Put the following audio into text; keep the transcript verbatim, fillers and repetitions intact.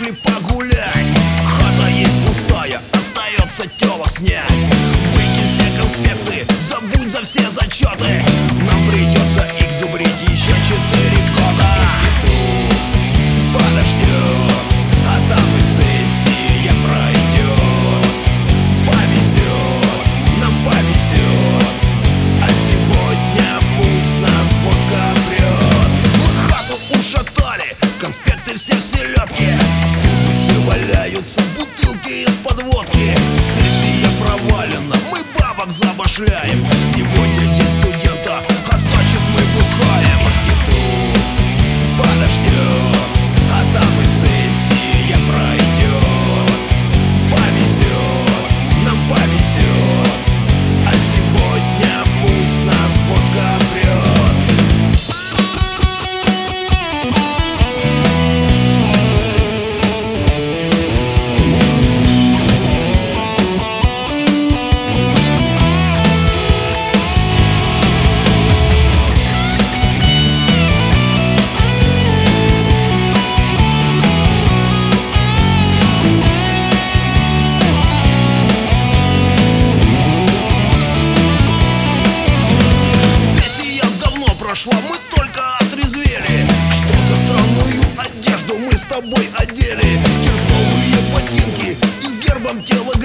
решили погулять. Хата есть пустая, остается телок снять. Выкинь все конспекты, забудь за все зачеты. Нам придется их зубрить еще четыре года. Институт подождет, а там и сессия пройдет. Повезет, нам повезет, а сегодня пусть нас водка прет. Мы хату ушатали, конспекты все в селедке. В тубусе валяются бутылки из-под водки. Сессия провалена, мы бабок забашляем. Сегодня день студента, а значит мы бухаем. Институт подождет, а там и сессия пройдет. Повезет, нам повезет, а сегодня пусть нас водка прет. Мы только отрезвели. Что за странную одежду мы с тобой одели? Кирзовые ботинки и с гербом тела